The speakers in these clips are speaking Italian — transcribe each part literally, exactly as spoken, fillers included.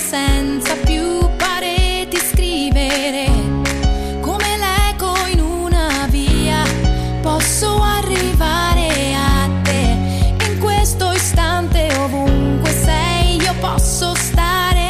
senza più pareti scrivere come l'eco in una via. Posso arrivare a te in questo istante, ovunque sei io posso stare.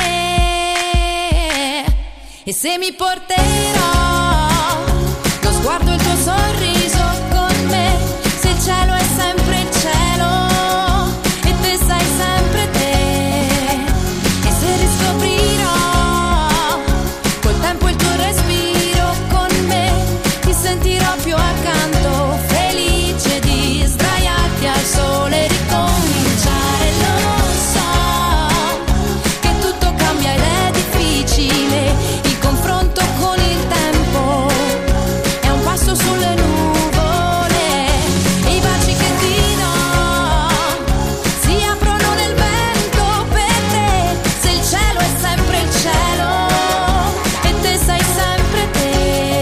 E se mi porterò lo sguardo e il tuo sorriso con me, se il cielo è sempre il cielo e te sai sempre te. E se riscoprirò col tempo il tuo respiro con me, ti sentirò più accanto, felice di sdraiarti al sole e ricominciare. Lo so che tutto cambia ed è difficile, il confronto con il tempo è un passo sulle nuvole, e i baci che ti do si aprono nel vento per te, se il cielo è sempre il cielo e te sei sempre te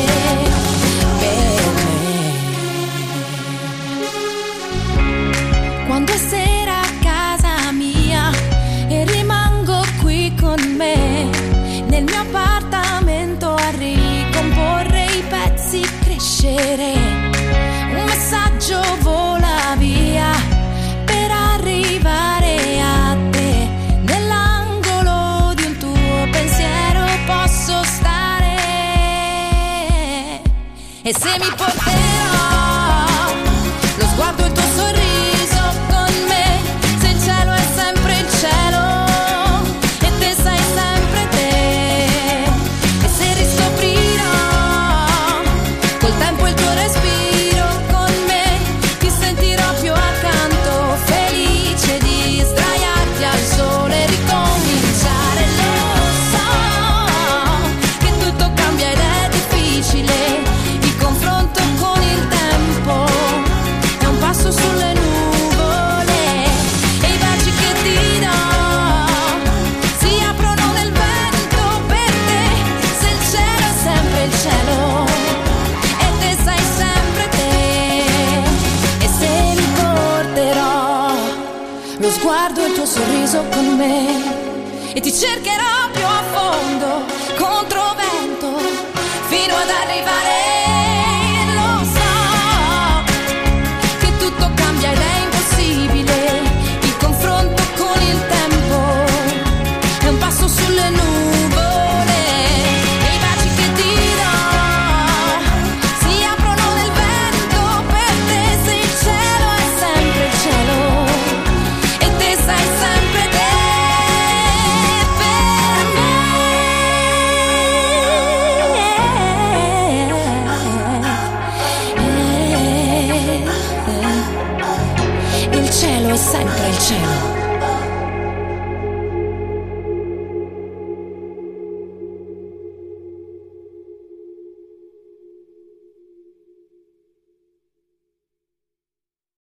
per me. Quando è sera a casa mia e rimango qui con me nel mio appartamento a ricomporre i pezzi, crescere, un messaggio vola via per arrivare a te, nell'angolo di un tuo pensiero posso stare. E se mi porterò lo sguardo e il tuo sorriso con me, se il cielo è sempre il cielo e te sei sempre te. E se riscoprirò col tempo il tuo respiro con me, ti sentirò più accanto, felice di sdraiarti al sole e ricominciare. Lo so che tutto cambia ed è difficile, il confronto con il tempo è un passo sulle nuvole, e i baci che ti do si aprono nel vento per te, se il cielo è sempre il cielo e te sei sempre te. E se mi porterò lo sguardo e il tuo sorriso con me, e ti cercherò più a fondo contro vento fino ad arrivare. Lo so che tutto cambia ed è impossibile, il confronto con il tempo è un passo sulle nuvole, e i baci che ti do si aprono nel vento per te, se il cielo è sempre il cielo e te sei sempre te per me. Il cielo è sempre il cielo